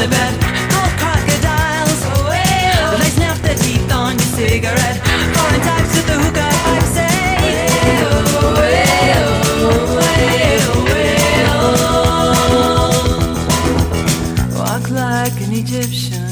the bed. Gold crocodiles, they snap their teeth on your cigarette. Foreign types with the hookah pipe say, walk like an Egyptian.